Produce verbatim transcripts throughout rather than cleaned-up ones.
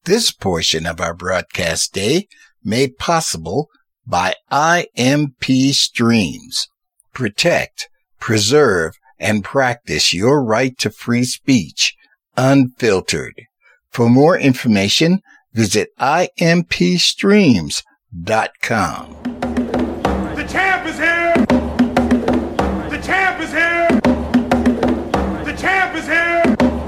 This portion of our broadcast day made possible by I M P Streams. Protect, preserve, and practice your right to free speech, unfiltered. For more information, visit I M P streams dot com. The champ is here! The champ is here! The champ is here!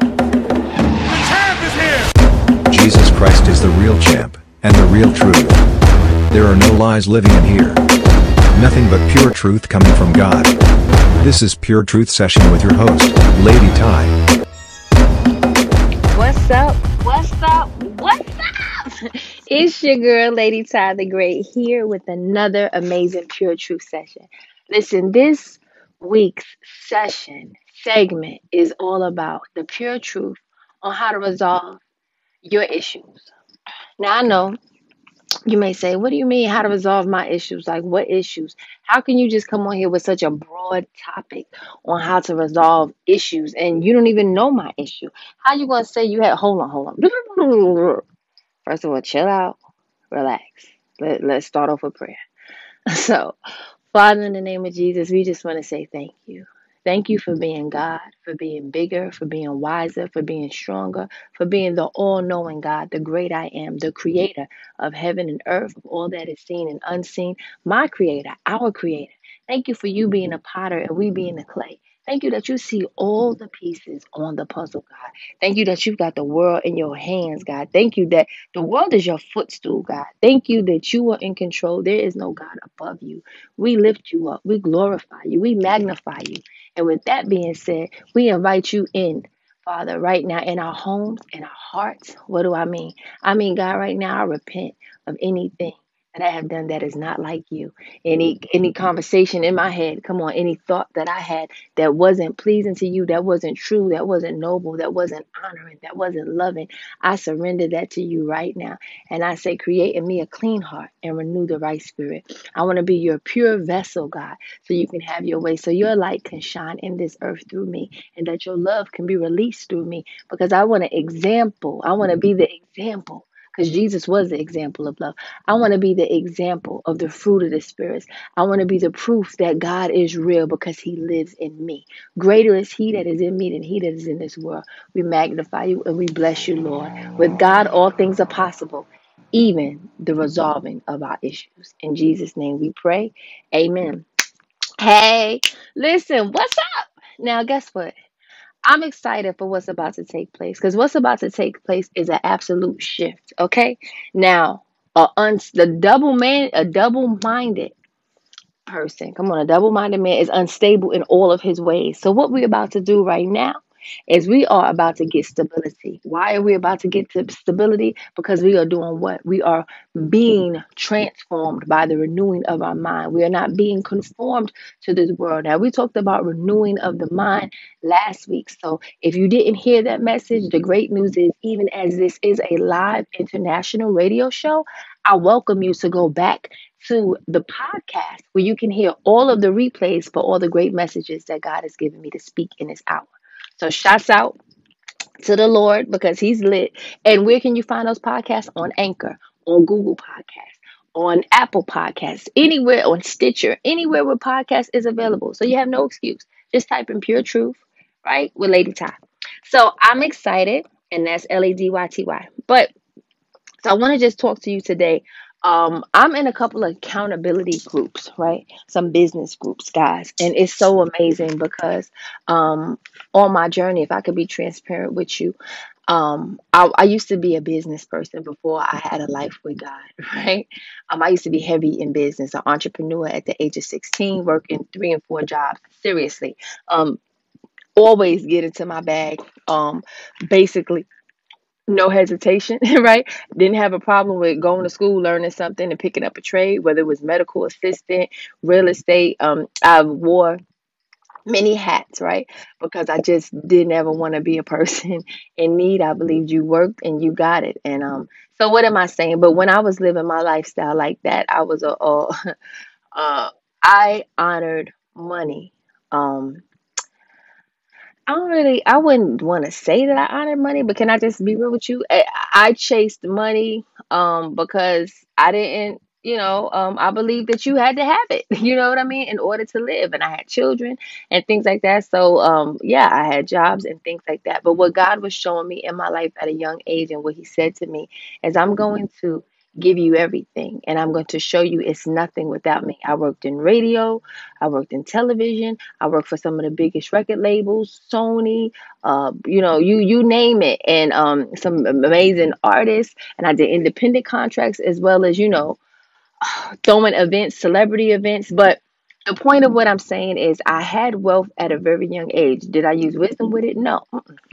The champ is here! Jesus Christ is the real champ, and the real truth. There are no lies living in here. Nothing but pure truth coming from God. This is Pure Truth Session with your host, Lady Ty. What's up? What's up? What's up? It's your girl, Lady Ty the Great, here with another amazing Pure Truth Session. Listen, this week's session segment is all about the pure truth on how to resolve your issues. Now, I know you may say, what do you mean how to resolve my issues? Like, what issues? How can you just come on here with such a broad topic on how to resolve issues and you don't even know my issue? How you going to say you had, hold on, hold on. First of all, chill out, relax. Let, let's start off with prayer. So, Father, in the name of Jesus, we just want to say thank you. Thank you for being God, for being bigger, for being wiser, for being stronger, for being the all-knowing God, the great I am, the creator of heaven and earth, of all that is seen and unseen, my creator, our creator. Thank you for you being a potter and we being the clay. Thank you that you see all the pieces on the puzzle, God. Thank you that you've got the world in your hands, God. Thank you that the world is your footstool, God. Thank you that you are in control. There is no God above you. We lift you up. We glorify you. We magnify you. And with that being said, we invite you in, Father, right now in our homes, in our hearts. What do I mean? I mean, God, right now, I repent of anything that I have done that is not like you. Any any conversation in my head, come on, any thought that I had that wasn't pleasing to you, that wasn't true, that wasn't noble, that wasn't honoring, that wasn't loving, I surrender that to you right now. And I say, create in me a clean heart and renew the right spirit. I want to be your pure vessel, God, so you can have your way, so your light can shine in this earth through me, and that your love can be released through me, because I want to example. I want to be the example. Because Jesus was the example of love. I want to be the example of the fruit of the spirits. I want to be the proof that God is real because he lives in me. Greater is he that is in me than he that is in this world. We magnify you and we bless you, Lord. With God, all things are possible, even the resolving of our issues. In Jesus' name we pray. Amen. Hey, listen, what's up? Now, guess what? I'm excited for what's about to take place, because what's about to take place is an absolute shift. Okay, now a un- the double man, a double-minded person, come on, a double-minded man is unstable in all of his ways. So what we're about to do right now is we are about to get stability. Why are we about to get to stability? Because we are doing what? We are being transformed by the renewing of our mind. We are not being conformed to this world. Now, we talked about renewing of the mind last week. So if you didn't hear that message, the great news is, even as this is a live international radio show, I welcome you to go back to the podcast where you can hear all of the replays for all the great messages that God has given me to speak in this hour. So shouts out to the Lord because he's lit. And where can you find those podcasts? On Anchor, on Google Podcasts, on Apple Podcasts, anywhere, on Stitcher, anywhere where podcast is available. So you have no excuse. Just type in Pure Truth, right, with Lady Ty. So I'm excited, and that's L A D Y T Y. But so I want to just talk to you today. Um, I'm in a couple of accountability groups, right? Some business groups, guys. And it's so amazing because um, on my journey, if I could be transparent with you, um, I, I used to be a business person before I had a life with God, right? Um, I used to be heavy in business, an entrepreneur at the age of sixteen, working three and four jobs, seriously. Um, always get into my bag, um, basically. No hesitation, right? Didn't have a problem with going to school, learning something, and picking up a trade, whether it was medical assistant, real estate. Um, I wore many hats, right? Because I just didn't ever want to be a person in need. I believed you worked and you got it. And um, so what am I saying? But when I was living my lifestyle like that, I was a, a uh, I honored money. Um, I don't really, I wouldn't want to say that I honored money, but can I just be real with you? I, I chased money um because I didn't, you know, um I believe that you had to have it, you know what I mean, in order to live. And I had children and things like that. So um yeah, I had jobs and things like that. But what God was showing me in my life at a young age and what he said to me is I'm going to give you everything and I'm going to show you it's nothing without me. I worked in radio, I worked in television, I work for some of the biggest record labels, Sony, uh, you know, you you name it, and um, some amazing artists. And I did independent contracts as well as you know throwing events, celebrity events. But the point of what I'm saying is, I had wealth at a very young age. Did I use wisdom with it? No.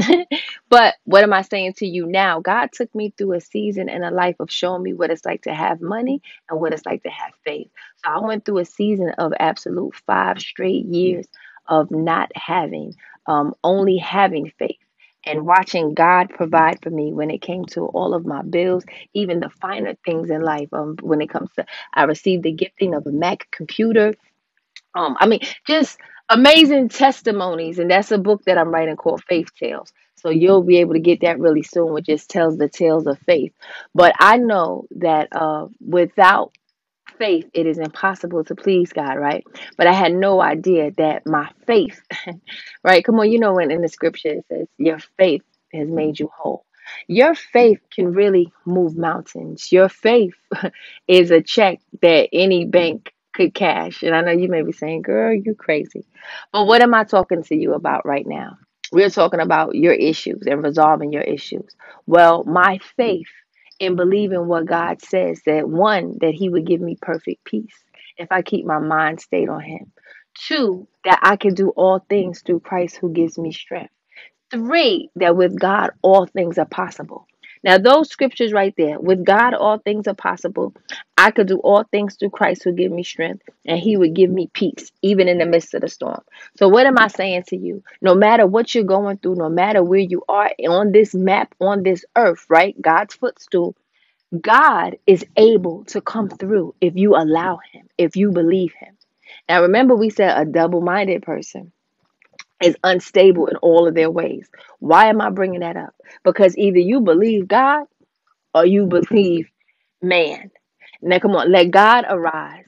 But what am I saying to you now? God took me through a season and a life of showing me what it's like to have money and what it's like to have faith. So I went through a season of absolute five straight years of not having, um, only having faith. And watching God provide for me when it came to all of my bills, even the finer things in life. Um, when it comes to, I received the gifting of a Mac computer. Um, I mean, just amazing testimonies, and that's a book that I'm writing called Faith Tales. So you'll be able to get that really soon, which just tells the tales of faith. But I know that uh, without faith, it is impossible to please God, right? But I had no idea that my faith, right? Come on, you know, when in the scripture it says, your faith has made you whole. Your faith can really move mountains. Your faith is a check that any bank could cash. And I know you may be saying, girl, you crazy. But what am I talking to you about right now? We're talking about your issues and resolving your issues. Well, my faith in believing what God says that one, that He would give me perfect peace if I keep my mind stayed on Him. Two, that I can do all things through Christ who gives me strength. Three, that with God, all things are possible. Now, those scriptures right there, with God, all things are possible. I could do all things through Christ who give me strength, and He would give me peace, even in the midst of the storm. So, what am I saying to you? No matter what you're going through, no matter where you are on this map, on this earth, right? God's footstool, God is able to come through if you allow Him, if you believe Him. Now, remember, we said a double minded person is unstable in all of their ways. Why am I bringing that up? Because either you believe God or you believe man. Now, come on, let God arise.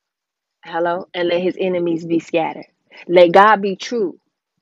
Hello, and let his enemies be scattered. Let God be true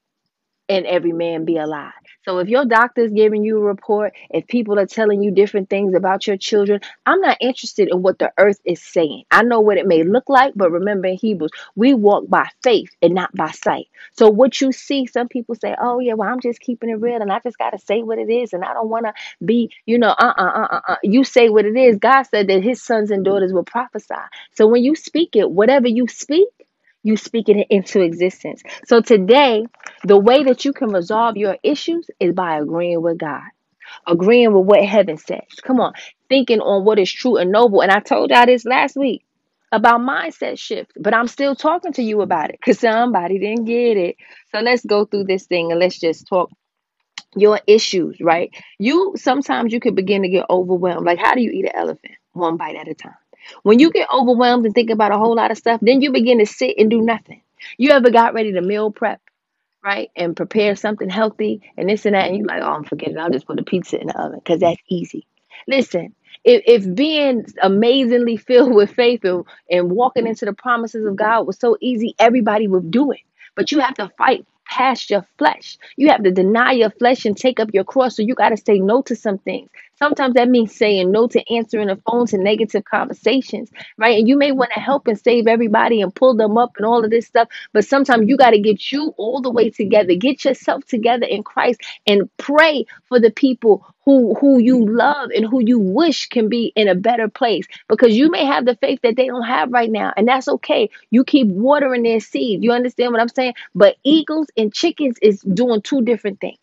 and every man be a lie. So if your doctor's giving you a report, if people are telling you different things about your children, I'm not interested in what the earth is saying. I know what it may look like, but remember in Hebrews, we walk by faith and not by sight. So what you see, some people say, oh yeah, well, I'm just keeping it real and I just got to say what it is. And I don't want to be, you know, uh-uh, uh-uh, uh. You say what it is. God said that his sons and daughters will prophesy. So when you speak it, whatever you speak, you speak it into existence. So today, the way that you can resolve your issues is by agreeing with God, agreeing with what heaven says. Come on, thinking on what is true and noble. And I told y'all this last week about mindset shift, but I'm still talking to you about it because somebody didn't get it. So let's go through this thing and let's just talk your issues, right? You sometimes you could begin to get overwhelmed. Like, how do you eat an elephant? One bite at a time. When you get overwhelmed and think about a whole lot of stuff, then you begin to sit and do nothing. You ever got ready to meal prep, right? And prepare something healthy and this and that, and you like, oh, I'm forgetting. I'll just put a pizza in the oven because that's easy. Listen, if, if being amazingly filled with faith and, and walking into the promises of God was so easy, everybody would do it. But you have to fight past your flesh. You have to deny your flesh and take up your cross. So you got to say no to some things. Sometimes that means saying no to answering the phone to negative conversations, right? And you may want to help and save everybody and pull them up and all of this stuff. But sometimes you got to get you all the way together. Get yourself together in Christ and pray for the people who, who you love and who you wish can be in a better place. Because you may have the faith that they don't have right now. And that's okay. You keep watering their seed. You understand what I'm saying? But eagles and chickens is doing two different things.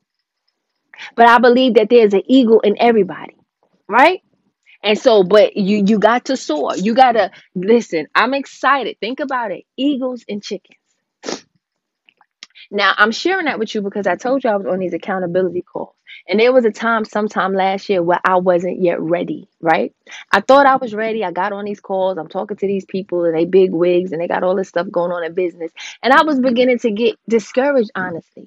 But I believe that there's an eagle in everybody, right? And so, but you you got to soar. You got to listen. I'm excited. Think about it. Eagles and chickens. Now, I'm sharing that with you because I told you I was on these accountability calls. And there was a time sometime last year where I wasn't yet ready, right? I thought I was ready. I got on these calls. I'm talking to these people and they big wigs and they got all this stuff going on in business. And I was beginning to get discouraged, honestly.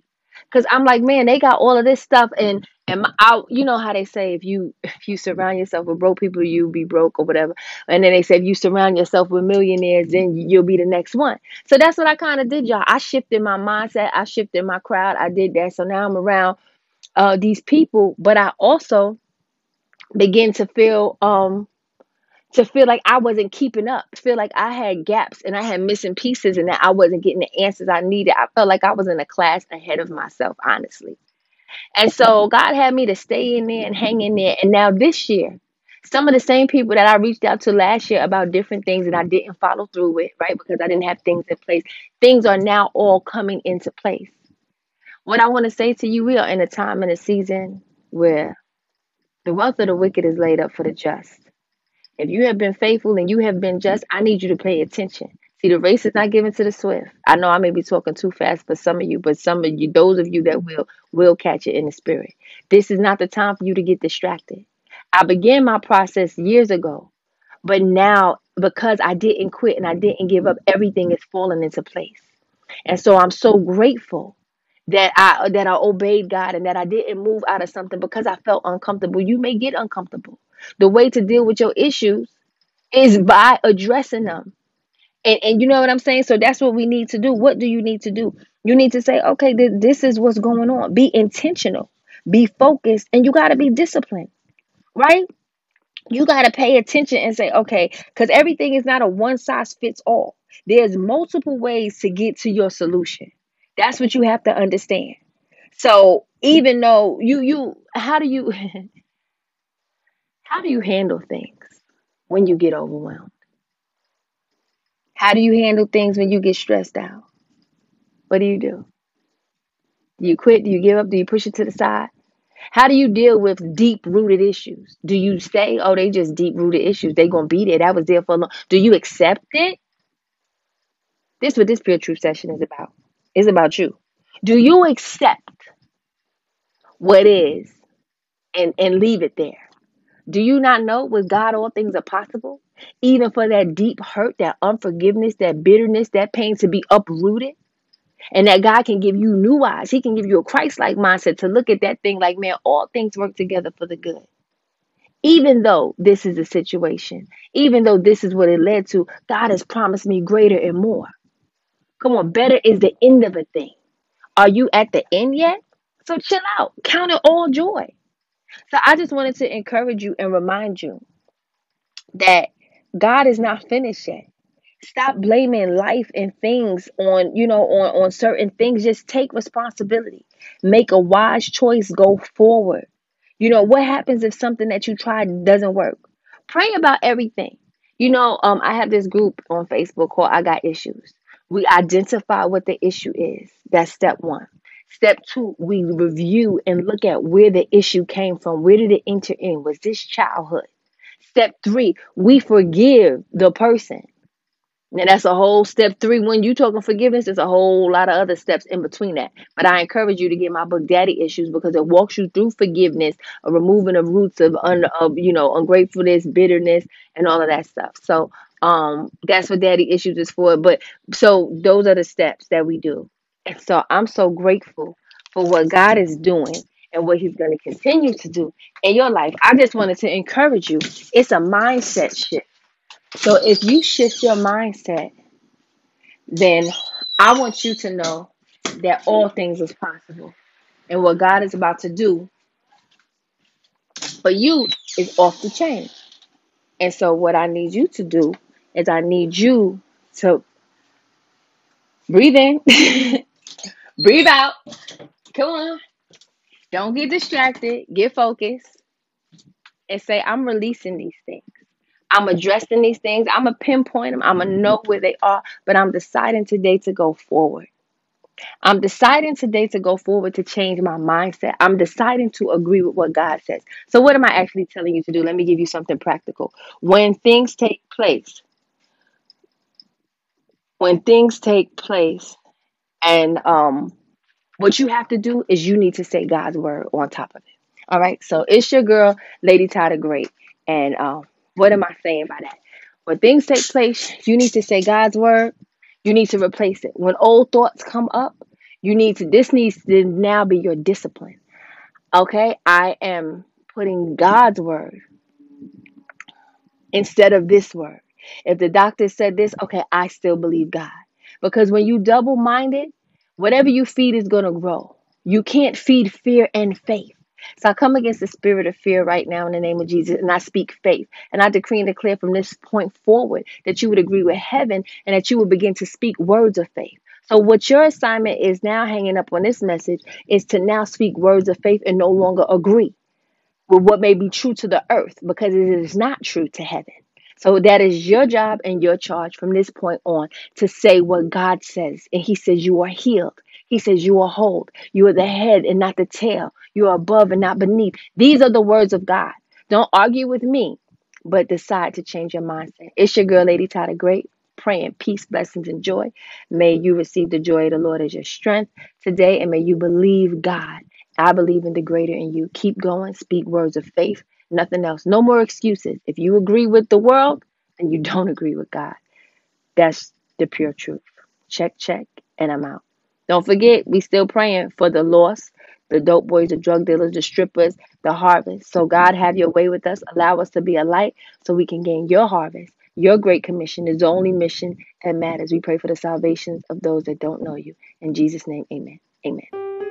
Cause I'm like, man, they got all of this stuff, and and my, I, you know how they say, if you if you surround yourself with broke people, you'll be broke or whatever. And then they say if you surround yourself with millionaires, then you'll be the next one. So that's what I kind of did, y'all. I shifted my mindset, I shifted my crowd, I did that. So now I'm around uh these people, but I also begin to feel um to feel like I wasn't keeping up, feel like I had gaps and I had missing pieces, and that I wasn't getting the answers I needed. I felt like I was in a class ahead of myself, honestly. And so God had me to stay in there and hang in there. And now this year, some of the same people that I reached out to last year about different things that I didn't follow through with, right? Because I didn't have things in place. Things are now all coming into place. What I want to say to you, we are in a time and a season where the wealth of the wicked is laid up for the just. If you have been faithful and you have been just, I need you to pay attention. See, the race is not given to the swift. I know I may be talking too fast for some of you, but some of you, those of you that will, will catch it in the spirit. This is not the time for you to get distracted. I began my process years ago, but now because I didn't quit and I didn't give up, everything is falling into place. And so I'm so grateful that I that I obeyed God and that I didn't move out of something because I felt uncomfortable. You may get uncomfortable. The way to deal with your issues is by addressing them. And and you know what I'm saying? So that's what we need to do. What do you need to do? You need to say, okay, th- this is what's going on. Be intentional, be focused, and you got to be disciplined, right? You got to pay attention and say, okay, because everything is not a one size fits all. There's multiple ways to get to your solution. That's what you have to understand. So even though you you how do you how do you handle things when you get overwhelmed? How do you handle things when you get stressed out? What do you do? Do you quit? Do you give up? Do you push it to the side? How do you deal with deep rooted issues? Do you say, oh, they just deep rooted issues? They gonna be there. That was there for a long. Do you accept it? This is what this pure truth session is about. It's about you. Do you accept what is and, and leave it there? Do you not know with God all things are possible? Even for that deep hurt, that unforgiveness, that bitterness, that pain to be uprooted. And that God can give you new eyes. He can give you a Christ-like mindset to look at that thing like, man, all things work together for the good. Even though this is a situation, even though this is what it led to, God has promised me greater and more. Come on, better is the end of a thing. Are you at the end yet? So chill out. Count it all joy. So I just wanted to encourage you and remind you that God is not finished yet. Stop blaming life and things on, you know, on, on certain things. Just take responsibility. Make a wise choice. Go forward. You know, what happens if something that you tried doesn't work? Pray about everything. You know, um, I have this group on Facebook called I Got Issues. We identify what the issue is. That's step one. Step two, we review and look at where the issue came from. Where did it enter in? Was this childhood? Step three, we forgive the person. Now that's a whole step three. When you talking forgiveness, there's a whole lot of other steps in between that. But I encourage you to get my book, Daddy Issues, because it walks you through forgiveness, a removing of roots of, un, of you know, ungratefulness, bitterness, and all of that stuff. So um, that's what Daddy Issues is for. But so those are the steps that we do. And so I'm so grateful for what God is doing and what He's going to continue to do in your life. I just wanted to encourage you. It's a mindset shift. So if you shift your mindset, then I want you to know that all things is possible. And what God is about to do for you is off the chain. And so what I need you to do is I need you to breathe in, breathe out. Come on. Don't get distracted. Get focused. And say, I'm releasing these things. I'm addressing these things. I'm going to pinpoint them. I'm going to know where they are. But I'm deciding today to go forward. I'm deciding today to go forward to change my mindset. I'm deciding to agree with what God says. So what am I actually telling you to do? Let me give you something practical. When things take place, when things take place, and um, what you have to do is you need to say God's word on top of it. All right. So it's your girl, Lady Ty the Great. And um, what am I saying by that? When things take place, you need to say God's word. You need to replace it. When old thoughts come up, You need to, this needs to now be your discipline. Okay? I am putting God's word instead of this word. If the doctor said this, okay, I still believe God. Because when you double minded, whatever you feed is going to grow. You can't feed fear and faith. So I come against the spirit of fear right now in the name of Jesus, and I speak faith. And I decree and declare from this point forward that you would agree with heaven and that you would begin to speak words of faith. So what your assignment is now, hanging up on this message, is to now speak words of faith and no longer agree with what may be true to the earth, because it is not true to heaven. So that is your job and your charge from this point on, to say what God says. And he says you are healed. He says you are whole. You are the head and not the tail. You are above and not beneath. These are the words of God. Don't argue with me, but decide to change your mindset. It's your girl, Lady Ty the Great, praying peace, blessings, and joy. May you receive the joy of the Lord as your strength today, and may you believe God. I believe in the greater in you. Keep going. Speak words of faith. Nothing else. No more excuses. If you agree with the world and you don't agree with God, that's the pure truth. Check, check, and I'm out. Don't forget, we still praying for the lost, the dope boys, the drug dealers, the strippers, the harvest. So God, have your way with us. Allow us to be a light so we can gain your harvest. Your great commission is the only mission that matters. We pray for the salvations of those that don't know you. In Jesus' name, amen. Amen.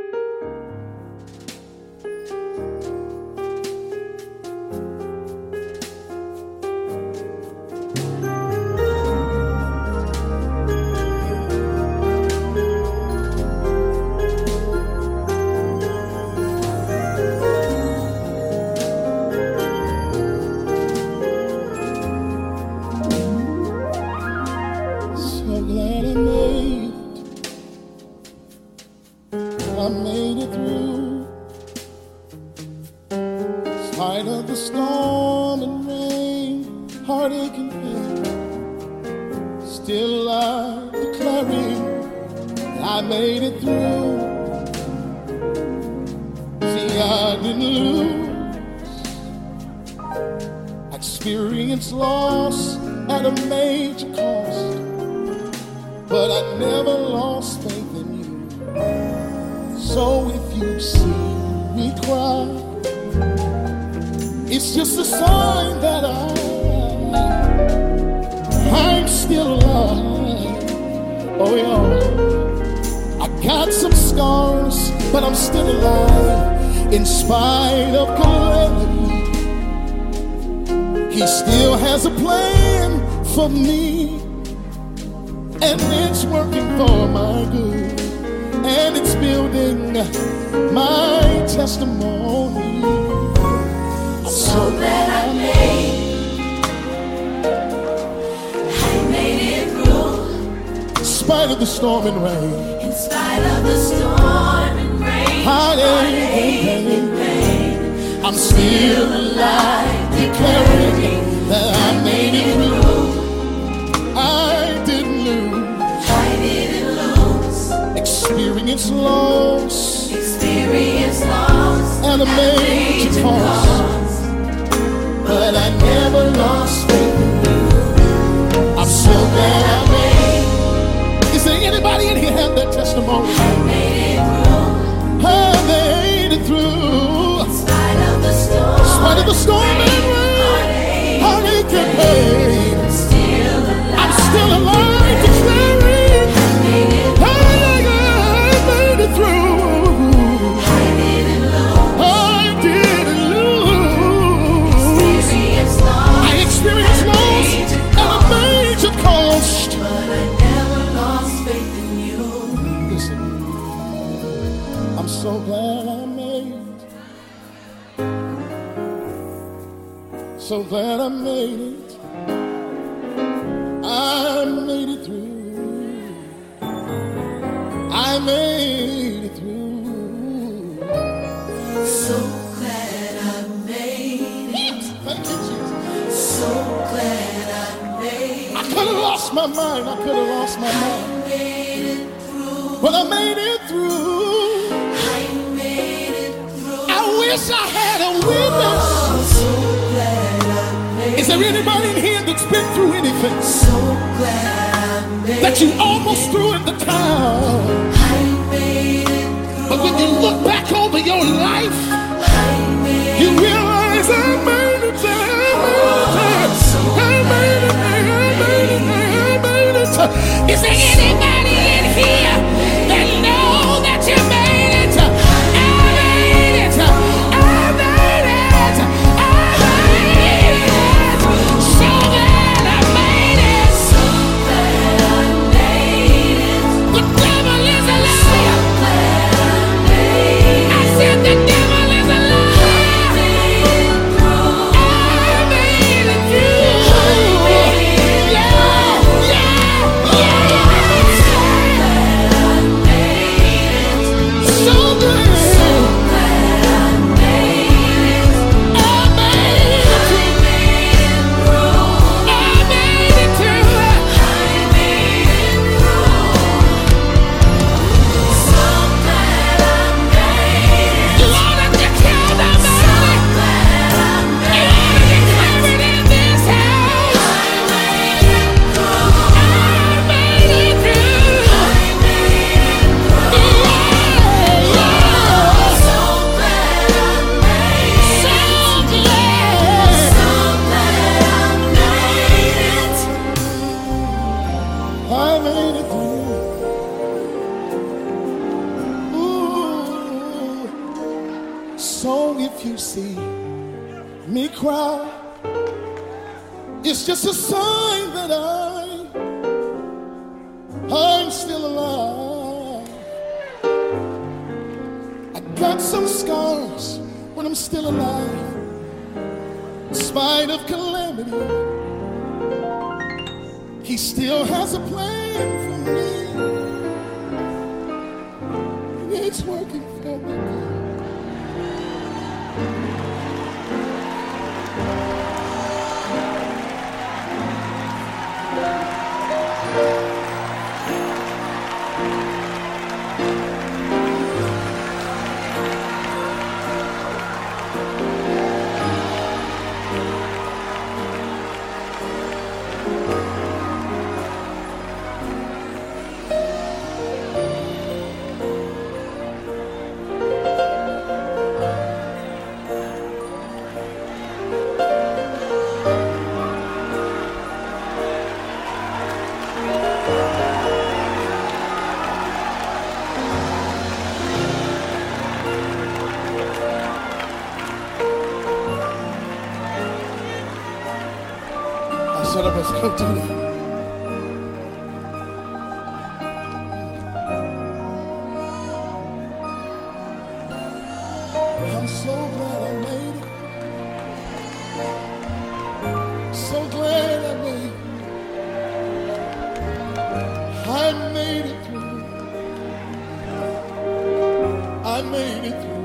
So glad I made it. I made it through. I made it through. So glad I made it. Thank you, Jesus. So glad I made it. I could have lost my mind. I could have lost my mind. I made it through. But I made it through. I made it through. I wish I had a witness. Oh, so glad. Is there anybody in here that's been through anything? So glad I made that you almost threw in the towel? I But when you look back over your life, you realize I made it, I made it, I made it, I made it, I made it. Is there anybody in here that know that you made it? I made it, I made it, I made it. So glad I made it. So glad I made it. The devil is a liar. I said the devil is a liar. I made it through. Yeah, yeah, yeah. So glad. So glad I made it. I made it through. I made it through. I made it through. So glad I made it. Lord, I declare that I made it. And I declare it in this house. I made it through. I made it through. I made it through. Yeah, yeah. So glad I made it. So glad. So glad I made it. I made it through. Ooh. So if you see me cry, it's just a sign that I, I'm still alive. I got some scars, but I'm still alive. In spite of calamity, He still has a plan for me. And it's working for me. I said I was going to do that. I'm so glad I made it. So glad I made it. I made it through. I made it through.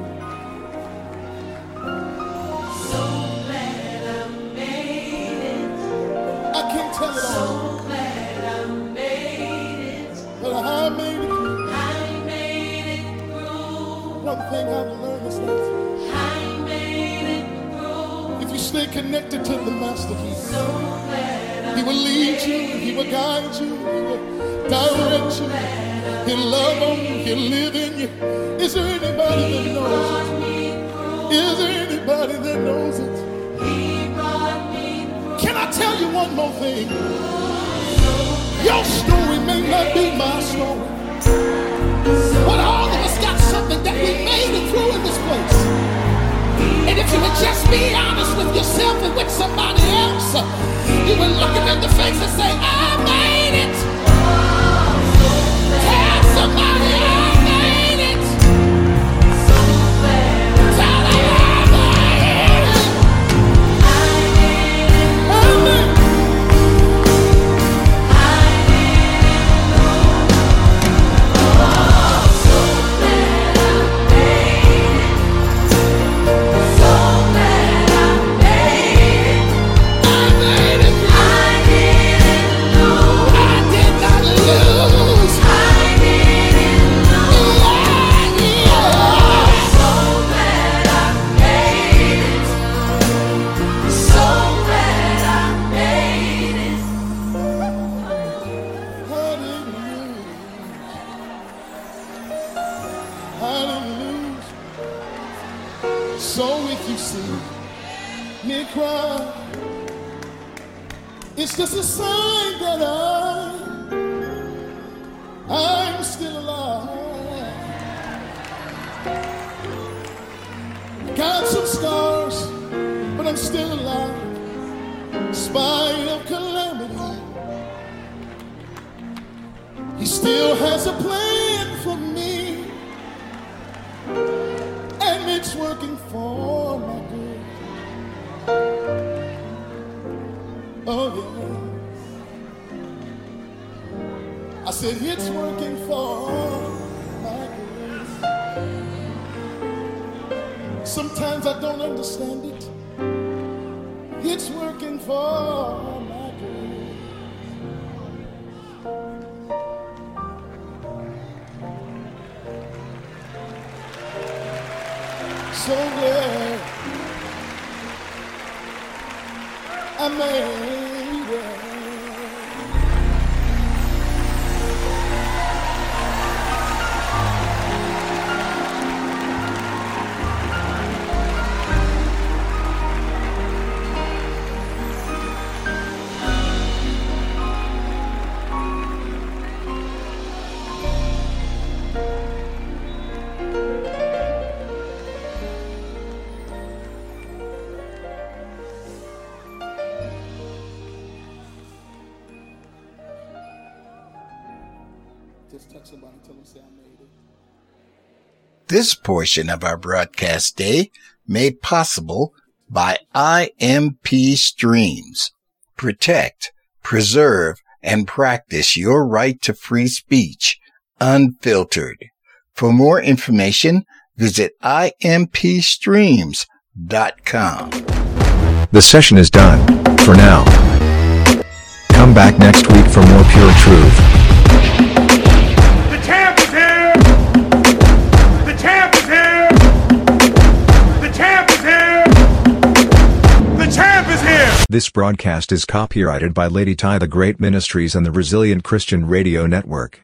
So glad I made it. I can't tell it all, So glad I made it. but I made it through. I made it through. One thing I've learned is that I made it through. if you stay connected to the Master, He, So glad I He will lead you, He will guide you, He will direct you, He'll love on you, He'll live in you. Is there anybody that knows it? brought me through. Is there anybody that knows it? He brought me through. Can I tell you one more thing? Your story may not be my story, but all of us got something that we made it through in this place. And if you would just be honest with yourself and with somebody else, you would look them in the face and say, I made it. Tell somebody I made it. Tell them I made it. I made it. I made it. It's just a sign that I, I'm still alive. Got some scars, but I'm still alive. In spite of calamity, He still has a plan for me, and it's working for my good. Oh yeah, I said it's working for my good. Sometimes I don't understand it. It's working for my good. So glad I made it. Just touch somebody, tell them, say I made it. This portion of our broadcast day made possible by I M P Streams. Protect, preserve, and practice your right to free speech, unfiltered. For more information, visit I M P streams dot com. The session is done, for now. Come back next week for more pure truth. The champ is here! The champ is here! The champ is here! The champ is here! This broadcast is copyrighted by Lady Ty the Great Ministries and the Resilient Christian Radio Network.